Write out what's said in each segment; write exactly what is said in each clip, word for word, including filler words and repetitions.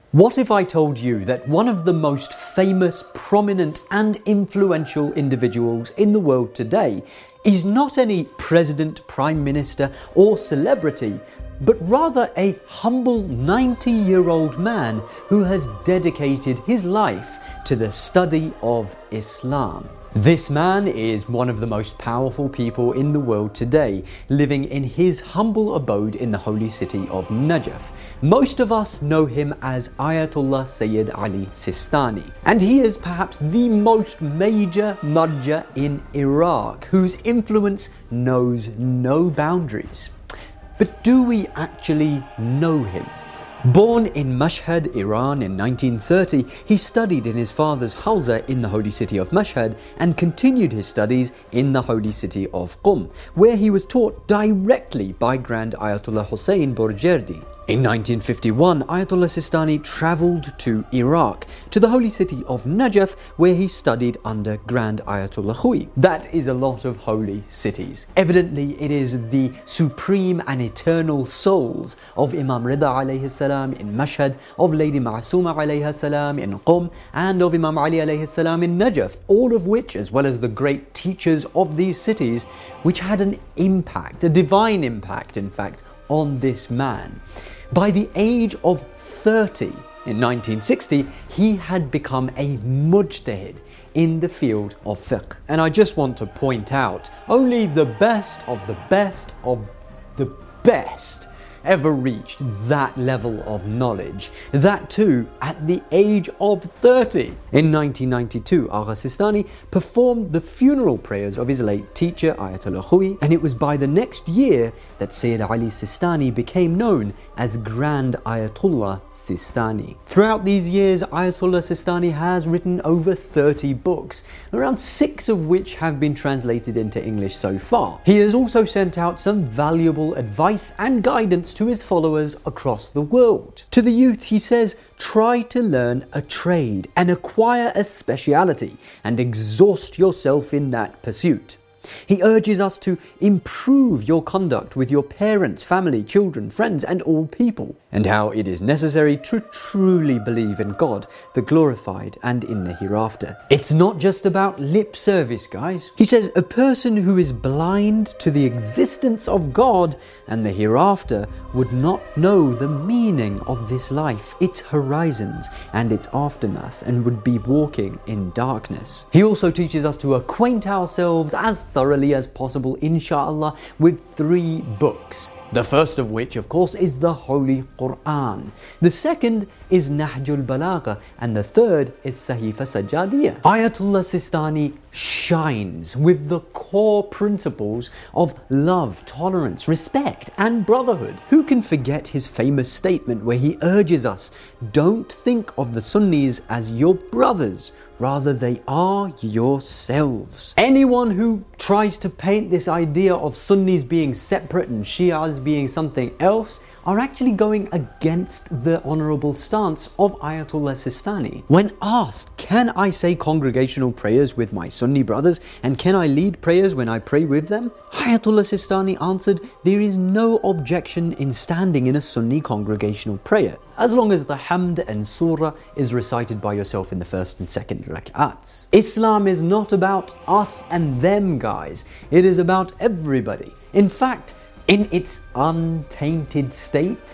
What if I told you that one of the most famous, prominent and influential individuals in the world today is not any president, prime minister or celebrity, but rather a humble ninety-year-old man who has dedicated his life to the study of Islam? This man is one of the most powerful people in the world today, living in his humble abode in the holy city of Najaf. Most of us know him as Ayatollah Sayyid Ali Sistani, and he is perhaps the most major marja in Iraq, whose influence knows no boundaries. But do we actually know him? Born in Mashhad, Iran in nineteen thirty, he studied in his father's Hawza in the holy city of Mashhad and continued his studies in the holy city of Qum, where he was taught directly by Grand Ayatollah Hussein Borjerdi. In nineteen fifty-one, Ayatollah Sistani travelled to Iraq, to the holy city of Najaf, where he studied under Grand Ayatollah Khoi. That is a lot of holy cities. Evidently, it is the supreme and eternal souls of Imam Rida alayhi salam in Mashhad, of Lady Ma'asuma alayha salam in Qum, and of Imam Ali alayhi salam in Najaf, all of which, as well as the great teachers of these cities, which had an impact, a divine impact, in fact, on this man. By the age of thirty, in nineteen sixty, he had become a mujtahid in the field of fiqh. And I just want to point out, only the best of the best of the best ever reached that level of knowledge. That too at the age of thirty. In nineteen ninety-two, Agha Sistani performed the funeral prayers of his late teacher Ayatollah Khoi, and it was by the next year that Sayyid Ali Sistani became known as Grand Ayatollah Sistani. Throughout these years, Ayatollah Sistani has written over thirty books, around six of which have been translated into English so far. He has also sent out some valuable advice and guidance to his followers across the world. To the youth, he says, try to learn a trade and acquire a speciality and exhaust yourself in that pursuit. He urges us to improve your conduct with your parents, family, children, friends, and all people, and how it is necessary to truly believe in God, the glorified, and in the hereafter. It's not just about lip service, guys. He says a person who is blind to the existence of God and the hereafter would not know the meaning of this life, its horizons, and its aftermath, and would be walking in darkness. He also teaches us to acquaint ourselves as thoroughly as possible, inshallah, with three books. The first of which, of course, is the Holy Quran. The second is Nahjul Balagha, and the third is Sahifa Sajjadiyah. Ayatollah Sistani shines with the core principles of love, tolerance, respect, and brotherhood. Who can forget his famous statement where he urges us, don't think of the Sunnis as your brothers, rather they are yourselves. Anyone who tries to paint this idea of Sunnis being separate and Shias being something else are actually going against the honourable stance of Ayatollah Sistani. When asked, can I say congregational prayers with my Sunni brothers and can I lead prayers when I pray with them? Ayatollah Sistani answered, there is no objection in standing in a Sunni congregational prayer, as long as the Hamd and Surah is recited by yourself in the first and second rak'ats. Islam is not about us and them, guys. It is about everybody. In fact, in its untainted state,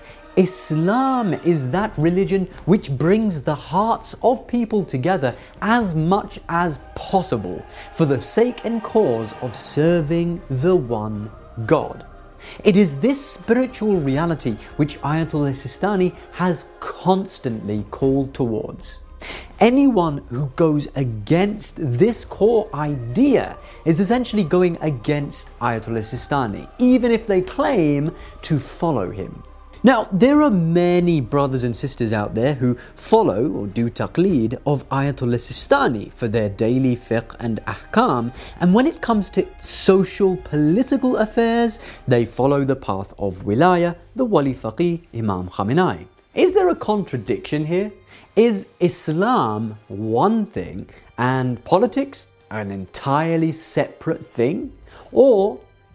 Islam is that religion which brings the hearts of people together as much as possible for the sake and cause of serving the one God. It is this spiritual reality which Ayatollah Sistani has constantly called towards. Anyone who goes against this core idea is essentially going against Ayatollah Sistani, even if they claim to follow him. Now, there are many brothers and sisters out there who follow or do taqleed of Ayatollah Sistani for their daily fiqh and ahkam, and when it comes to social political affairs, they follow the path of wilaya, the wali faqih Imam Khamenei. Is there a contradiction here? Is Islam one thing and politics an entirely separate thing? Or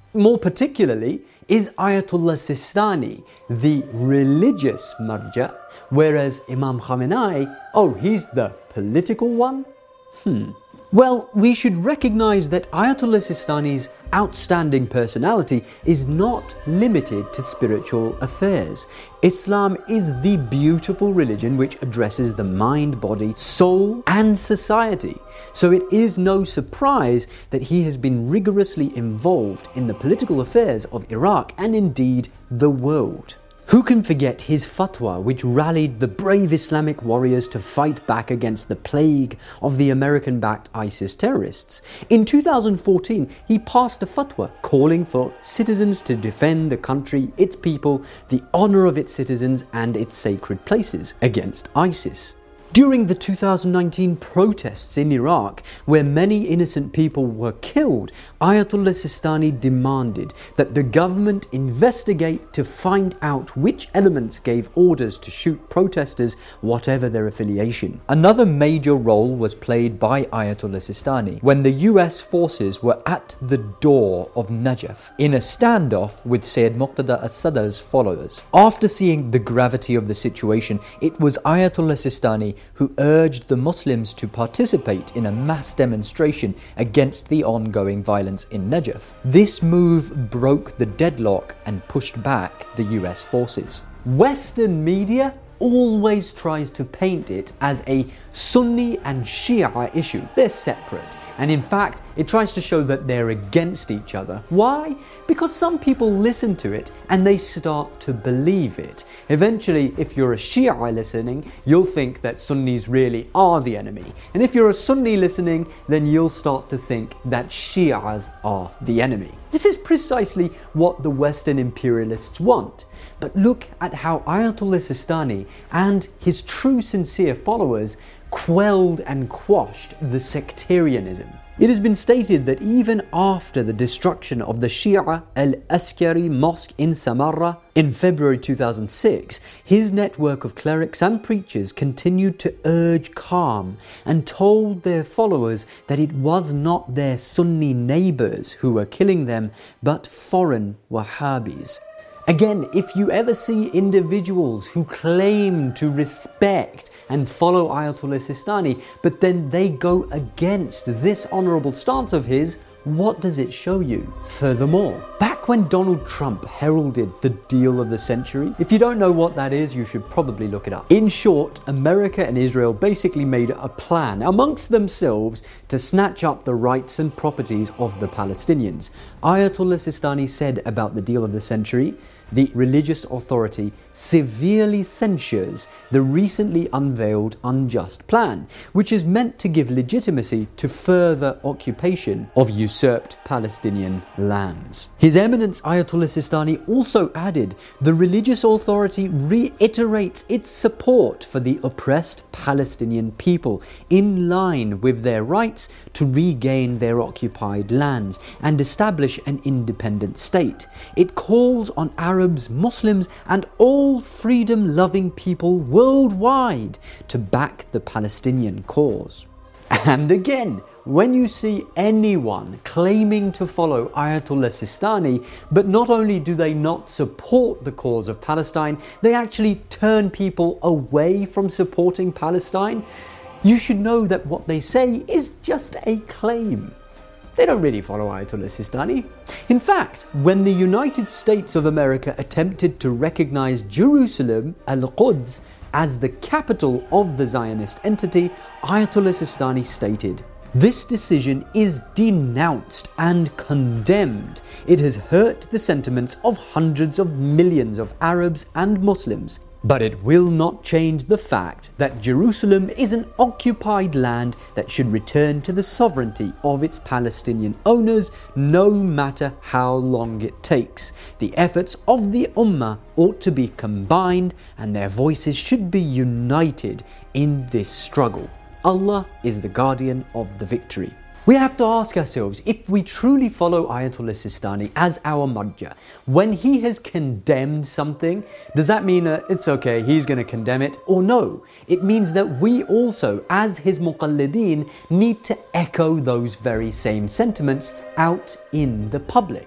More particularly, is Ayatollah Sistani the religious marja, whereas Imam Khamenei, oh, he's the political one? Hmm. Well, we should recognize that Ayatollah Sistani's outstanding personality is not limited to spiritual affairs. Islam is the beautiful religion which addresses the mind, body, soul, and society. So it is no surprise that he has been rigorously involved in the political affairs of Iraq and indeed the world. Who can forget his fatwa which rallied the brave Islamic warriors to fight back against the plague of the American-backed ISIS terrorists? In two thousand fourteen, he passed a fatwa calling for citizens to defend the country, its people, the honour of its citizens and its sacred places against ISIS. During the two thousand nineteen protests in Iraq, where many innocent people were killed, Ayatollah Sistani demanded that the government investigate to find out which elements gave orders to shoot protesters, whatever their affiliation. Another major role was played by Ayatollah Sistani when the U S forces were at the door of Najaf in a standoff with Sayyid Muqtada as-Sadar's followers. After seeing the gravity of the situation, it was Ayatollah Sistani who urged the Muslims to participate in a mass demonstration against the ongoing violence in Najaf. This move broke the deadlock and pushed back the U S forces. Western media always tries to paint it as a Sunni and Shia issue. They're separate. And in fact, it tries to show that they're against each other. Why? Because some people listen to it and they start to believe it. Eventually, if you're a Shia listening, you'll think that Sunnis really are the enemy. And if you're a Sunni listening, then you'll start to think that Shias are the enemy. This is precisely what the Western imperialists want. But look at how Ayatollah Sistani and his true sincere followers quelled and quashed the sectarianism. It has been stated that even after the destruction of the Shia al-Askari mosque in Samarra in February two thousand six, his network of clerics and preachers continued to urge calm and told their followers that it was not their Sunni neighbours who were killing them, but foreign Wahhabis. Again, if you ever see individuals who claim to respect and follow Ayatollah Sistani, but then they go against this honourable stance of his, what does it show you? Furthermore, back when Donald Trump heralded the deal of the century, if you don't know what that is, you should probably look it up. In short, America and Israel basically made a plan amongst themselves to snatch up the rights and properties of the Palestinians. Ayatollah Sistani said about the deal of the century, the religious authority severely censures the recently unveiled unjust plan, which is meant to give legitimacy to further occupation of usurped Palestinian lands. His Eminence Ayatollah Sistani also added, the religious authority reiterates its support for the oppressed Palestinian people in line with their rights to regain their occupied lands and establish an independent state. It calls on Arabs, Muslims and all freedom-loving people worldwide to back the Palestinian cause. And again, when you see anyone claiming to follow Ayatollah Sistani, but not only do they not support the cause of Palestine, they actually turn people away from supporting Palestine, you should know that what they say is just a claim. They don't really follow Ayatollah Sistani. In fact, when the United States of America attempted to recognize Jerusalem, Al-Quds, as the capital of the Zionist entity, Ayatollah Sistani stated, "This decision is denounced and condemned. It has hurt the sentiments of hundreds of millions of Arabs and Muslims. But it will not change the fact that Jerusalem is an occupied land that should return to the sovereignty of its Palestinian owners, no matter how long it takes. The efforts of the Ummah ought to be combined and their voices should be united in this struggle. Allah is the guardian of the victory." We have to ask ourselves, if we truly follow Ayatollah Sistani as our marja, when he has condemned something, does that mean uh, it's okay, he's going to condemn it? Or no, it means that we also, as his muqallideen, need to echo those very same sentiments out in the public.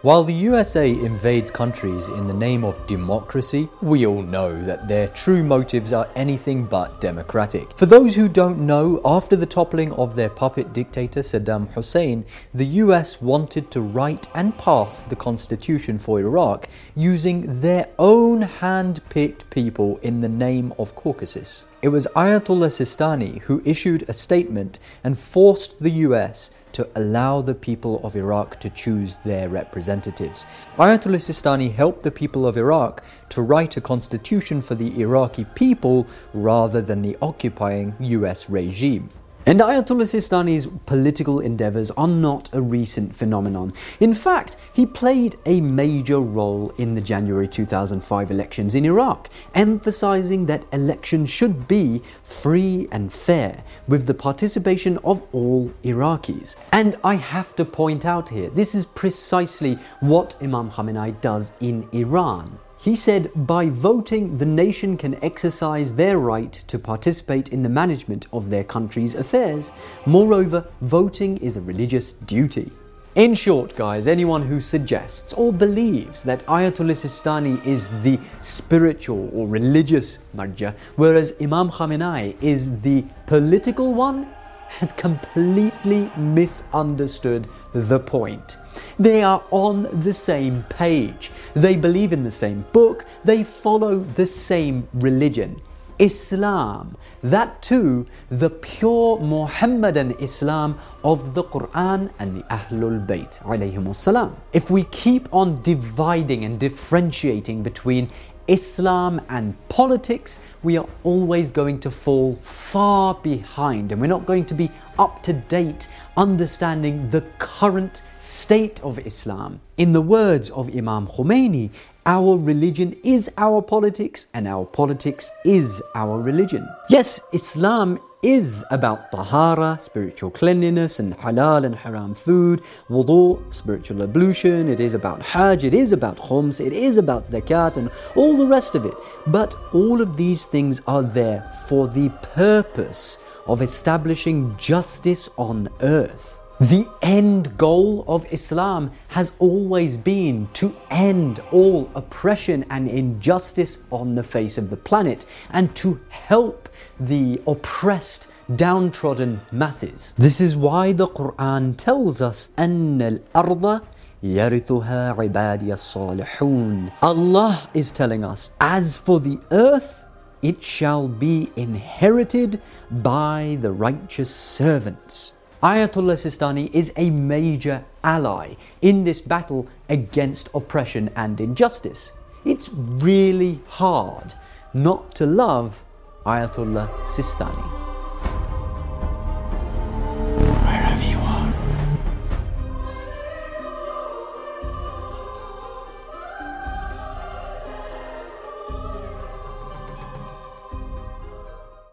While the U S A invades countries in the name of democracy, we all know that their true motives are anything but democratic. For those who don't know, after the toppling of their puppet dictator Saddam Hussein, the U S wanted to write and pass the constitution for Iraq using their own hand-picked people in the name of Caucasus. It was Ayatollah Sistani who issued a statement and forced the U S to allow the people of Iraq to choose their representatives. Ayatollah Sistani helped the people of Iraq to write a constitution for the Iraqi people rather than the occupying U S regime. And Ayatollah Sistani's political endeavours are not a recent phenomenon. In fact, he played a major role in the January two thousand five elections in Iraq, emphasising that elections should be free and fair, with the participation of all Iraqis. And I have to point out here, this is precisely what Imam Khamenei does in Iran. He said, by voting, the nation can exercise their right to participate in the management of their country's affairs. Moreover, voting is a religious duty. In short, guys, anyone who suggests or believes that Ayatollah Sistani is the spiritual or religious marja, whereas Imam Khamenei is the political one, has completely misunderstood the point. They are on the same page. They believe in the same book. They follow the same religion, Islam. That too, the pure Muhammadan Islam of the Quran and the Ahlul Bayt alayhimus salam. If we keep on dividing and differentiating between Islam and politics, we are always going to fall far behind, and we're not going to be up to date understanding the current state of Islam. In the words of Imam Khomeini, our religion is our politics and our politics is our religion. Yes, Islam is about tahara, spiritual cleanliness, and halal and haram food, wudu, spiritual ablution, it is about hajj, it is about khums, it is about zakat and all the rest of it. But all of these things are there for the purpose of establishing justice on earth. The end goal of Islam has always been to end all oppression and injustice on the face of the planet and to help the oppressed, downtrodden masses. This is why the Quran tells us أَنَّ الْأَرْضَ يَرِثُهَا عِبَادِيَ الصَّالِحُونَ. Allah is telling us, as for the earth, it shall be inherited by the righteous servants. Ayatollah Sistani is a major ally in this battle against oppression and injustice. It's really hard not to love Ayatollah Sistani.